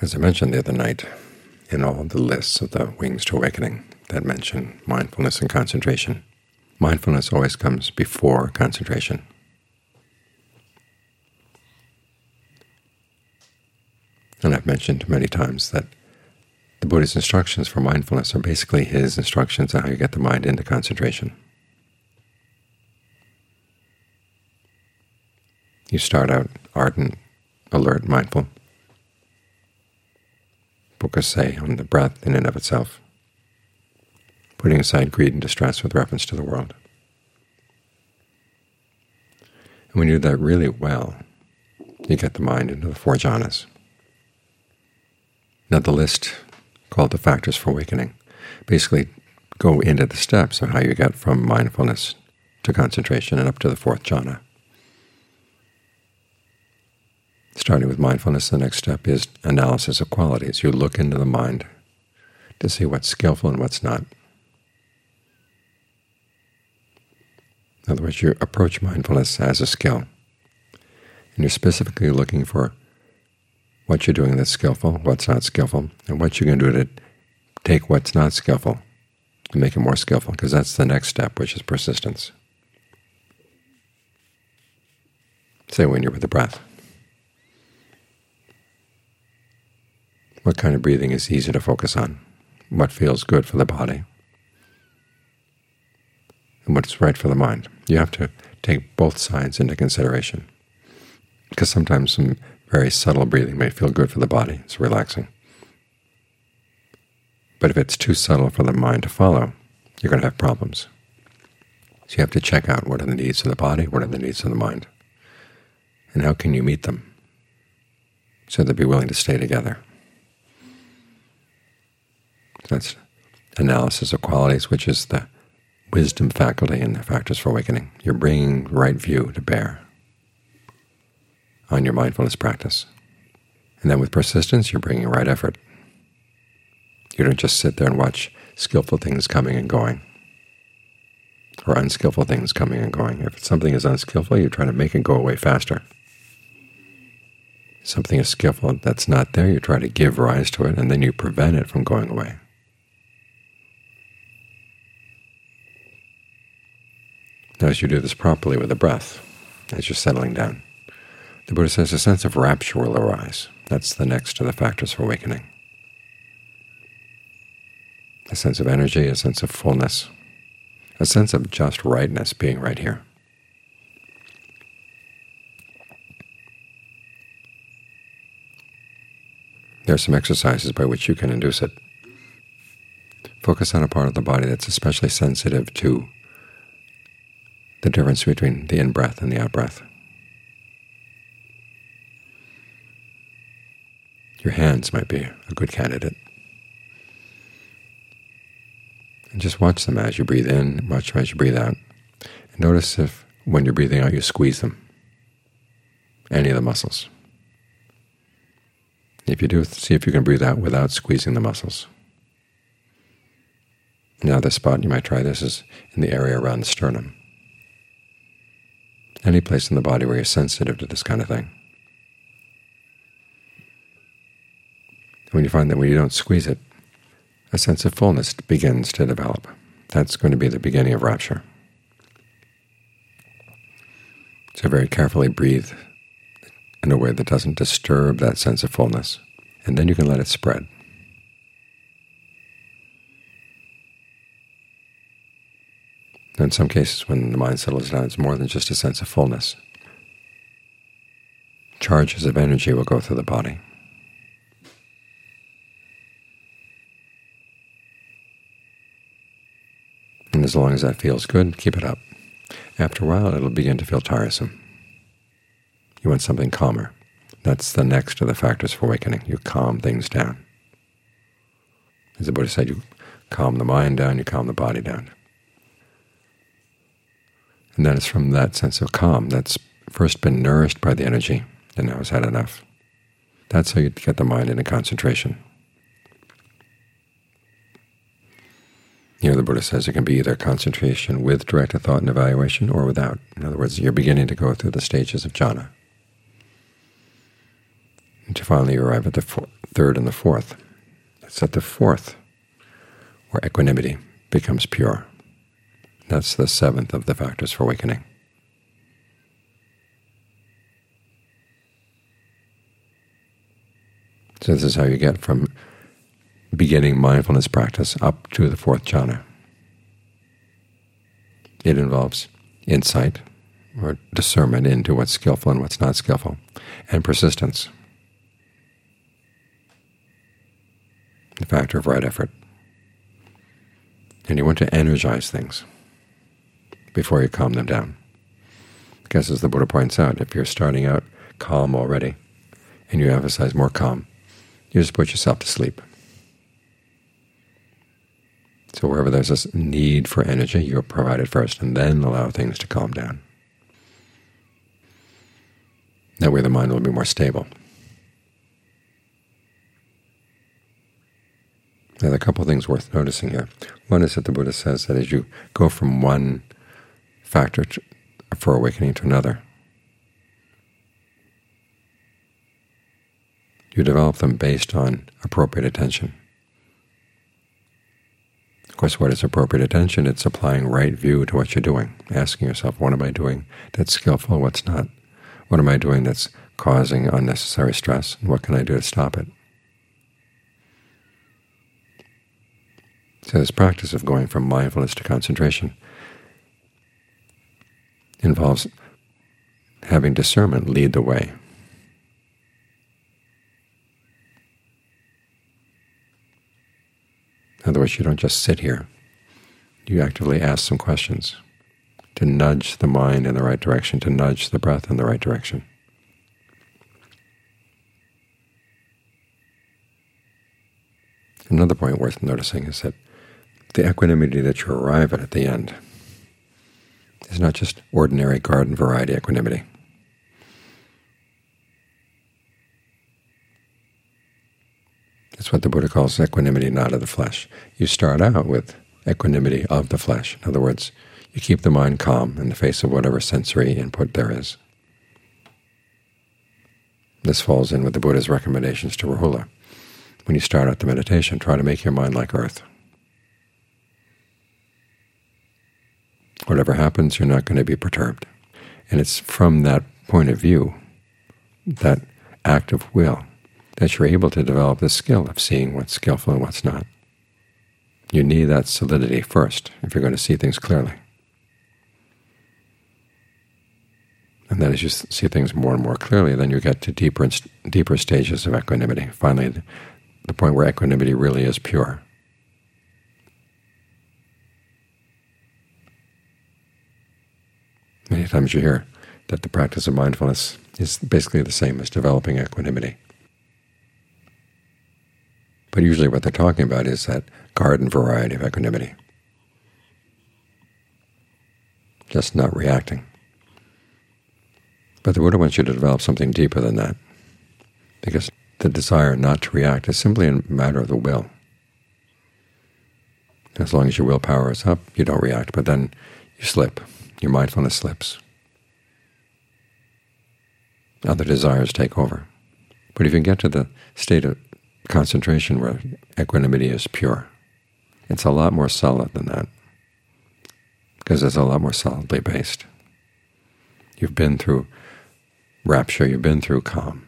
As I mentioned the other night, in all the lists of the Wings to Awakening that mention mindfulness and concentration, mindfulness always comes before concentration. And I've mentioned many times that the Buddha's instructions for mindfulness are basically his instructions on how you get the mind into concentration. You start out ardent, alert, mindful. Focus, say, on the breath in and of itself, putting aside greed and distress with reference to the world. And when you do that really well, you get the mind into the four jhanas. Now the list called the Factors for Awakening basically go into the steps of how you get from mindfulness to concentration and up to the fourth jhana. Starting with mindfulness, the next step is analysis of qualities. You look into the mind to see what's skillful and what's not. In other words, you approach mindfulness as a skill, and you're specifically looking for what you're doing that's skillful, what's not skillful, and what you're going to do to take what's not skillful and make it more skillful, because that's the next step, which is persistence. Say when you're with the breath. What kind of breathing is easy to focus on? What feels good for the body? And what's right for the mind? You have to take both sides into consideration, because sometimes some very subtle breathing may feel good for the body. It's relaxing. But if it's too subtle for the mind to follow, you're going to have problems. So you have to check out what are the needs of the body, what are the needs of the mind, and how can you meet them so they'll be willing to stay together. That's analysis of qualities, which is the wisdom faculty in the Factors for Awakening. You're bringing right view to bear on your mindfulness practice. And then with persistence, you're bringing right effort. You don't just sit there and watch skillful things coming and going, or unskillful things coming and going. If something is unskillful, you try to make it go away faster. If something is skillful that's not there, you try to give rise to it, and then you prevent it from going away. Now, as you do this properly with the breath, as you're settling down, the Buddha says a sense of rapture will arise. That's the next to the Factors for Awakening. A sense of energy, a sense of fullness, a sense of just rightness, being right here. There are some exercises by which you can induce it. Focus on a part of the body that's especially sensitive to the difference between the in-breath and the out-breath. Your hands might be a good candidate. And just watch them as you breathe in, watch them as you breathe out. And notice if, when you're breathing out, you squeeze them, any of the muscles. If you do, see if you can breathe out without squeezing the muscles. Another spot you might try this is in the area around the sternum. Any place in the body where you're sensitive to this kind of thing. When you find that when you don't squeeze it, a sense of fullness begins to develop. That's going to be the beginning of rapture. So very carefully breathe in a way that doesn't disturb that sense of fullness, and then you can let it spread. In some cases, when the mind settles down, it's more than just a sense of fullness. Charges of energy will go through the body. And as long as that feels good, keep it up. After a while, it'll begin to feel tiresome. You want something calmer. That's the next of the Factors for Awakening. You calm things down. As the Buddha said, you calm the mind down, you calm the body down. And then it's from that sense of calm that's first been nourished by the energy and now has had enough. That's how you get the mind into concentration. Here the Buddha says it can be either concentration with directed thought and evaluation or without. In other words, you're beginning to go through the stages of jhana. Until finally you arrive at the third and the fourth. It's at the fourth where equanimity becomes pure. That's the seventh of the factors for awakening. So this is how you get from beginning mindfulness practice up to the fourth jhana. It involves insight, or discernment into what's skillful and what's not skillful, and persistence, the factor of right effort. And you want to energize things before you calm them down. Because as the Buddha points out, if you're starting out calm already and you emphasize more calm, you just put yourself to sleep. So wherever there's this need for energy, you provide it first, and then allow things to calm down. That way the mind will be more stable. Now, there are a couple of things worth noticing here. One is that the Buddha says that as you go from one factor for awakening to another, you develop them based on appropriate attention. Of course, what is appropriate attention? It's applying right view to what you're doing, asking yourself, what am I doing that's skillful, what's not? What am I doing that's causing unnecessary stress, and what can I do to stop it? So this practice of going from mindfulness to concentration involves having discernment lead the way. In other words, you don't just sit here. You actively ask some questions to nudge the mind in the right direction, to nudge the breath in the right direction. Another point worth noticing is that the equanimity that you arrive at the end is not just ordinary garden variety equanimity. It's what the Buddha calls equanimity not of the flesh. You start out with equanimity of the flesh. In other words, you keep the mind calm in the face of whatever sensory input there is. This falls in with the Buddha's recommendations to Rahula. When you start out the meditation, try to make your mind like earth. Whatever happens, you're not going to be perturbed. And it's from that point of view, that act of will, that you're able to develop the skill of seeing what's skillful and what's not. You need that solidity first if you're going to see things clearly. And then as you see things more and more clearly, then you get to deeper and deeper stages of equanimity. Finally, the point where equanimity really is pure. Many times you hear that the practice of mindfulness is basically the same as developing equanimity. But usually what they're talking about is that garden variety of equanimity, just not reacting. But the Buddha wants you to develop something deeper than that, because the desire not to react is simply a matter of the will. As long as your willpower is up, you don't react, but then you slip. Your mindfulness slips. Other desires take over. But if you get to the state of concentration where equanimity is pure, it's a lot more solid than that, because it's a lot more solidly based. You've been through rapture, you've been through calm.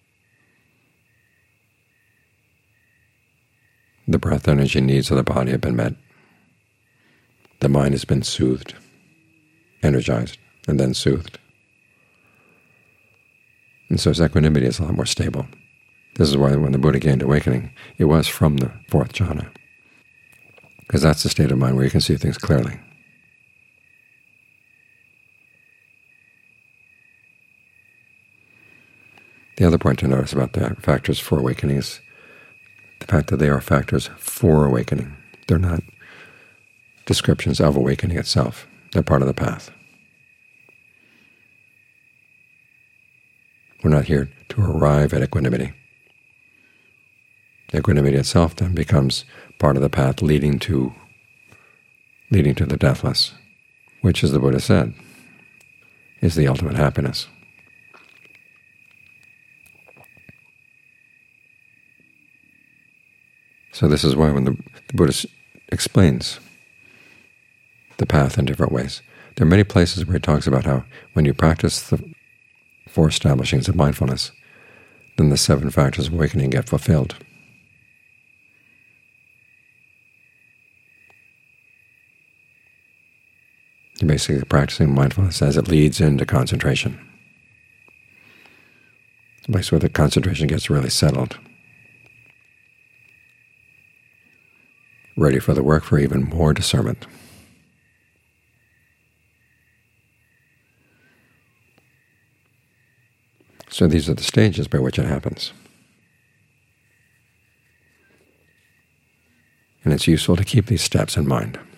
The breath energy needs of the body have been met. The mind has been soothed, energized, and then soothed. And so its equanimity is a lot more stable. This is why when the Buddha gained awakening, it was from the fourth jhana, because that's the state of mind where you can see things clearly. The other point to notice about the factors for awakening is the fact that they are factors for awakening. They're not descriptions of awakening itself. They're part of the path. We're not here to arrive at equanimity. Equanimity itself then becomes part of the path leading to the deathless, which, as the Buddha said, is the ultimate happiness. So this is why when the Buddha explains the path in different ways, there are many places where he talks about how when you practice the 4 establishings of mindfulness, then the 7 factors of awakening get fulfilled. You're basically practicing mindfulness as it leads into concentration. It's a place where the concentration gets really settled, ready for the work for even more discernment. So these are the stages by which it happens. And it's useful to keep these steps in mind.